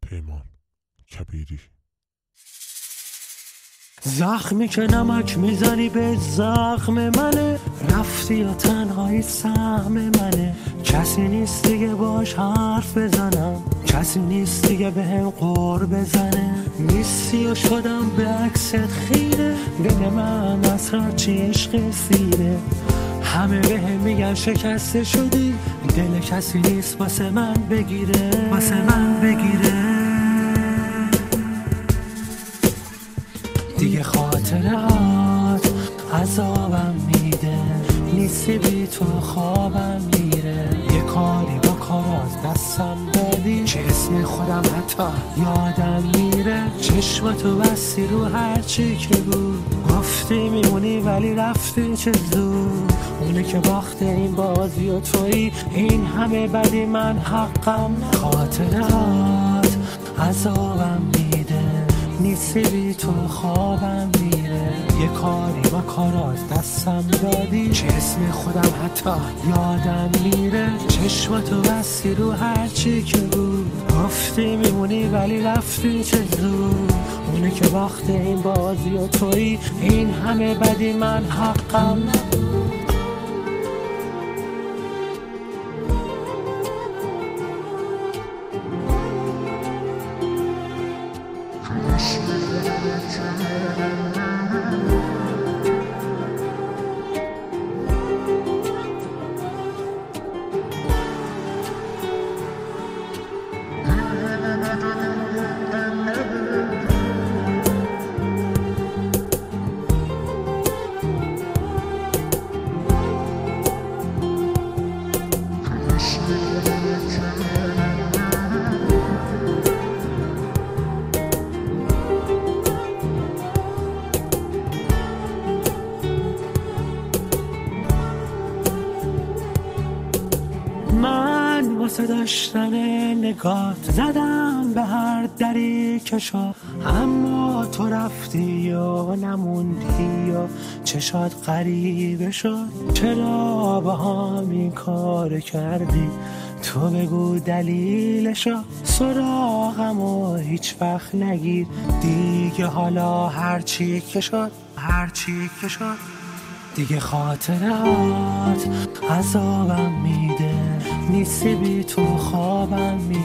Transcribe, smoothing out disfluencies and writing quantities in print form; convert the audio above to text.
پیمان کبیری. زخمی که نمک میزنی به زخم منه، رفتی یا تنهایی سهم منه. کسی نیست دیگه باش حرف بزنم، کسی نیست دیگه بهم قور بزنه. نیستی و شدم به عکست خیره، دل من از هرچی عشق سیره. همه بهم میگن شکسته شدی، دل کسی نیست واسه من بگیره، واسه من بگیره. دیگه خاطرات عذابم میده، نیستی بی تو خوابم میره. یه کاری با کارات دستم دادی که اسم خودم حتی یادم میره. چشماتو بستی رو هرچی که بود، گفتی میمونی ولی رفتی چه زود. اونه که باخته این بازی و تویی، این همه بدی من حقم. خاطرات عذابم میده، نیستی بی تو خوابم میره. یه کاری با کارات دستم دادی که اسم خودم حتی یادم میره. چشماتو بستی رو هرچی که بود، گفتی میمونی ولی رفتی چه زود. اونه که باخته این بازی و تویی، این همه بدی من حقم. من واسه داشتن نگات زدم به هر دری که شد، اما تو رفتی و نموندی و چشات غریبه شد. چرا با هم این کار کردی؟ تو بگو دلیلشو. سراغم و هیچ وقت نگیر دیگه، حالا هرچی که شد، هرچی که شد. دیگه خاطرات عذابم میده، نیستی بی تو خوابم میده.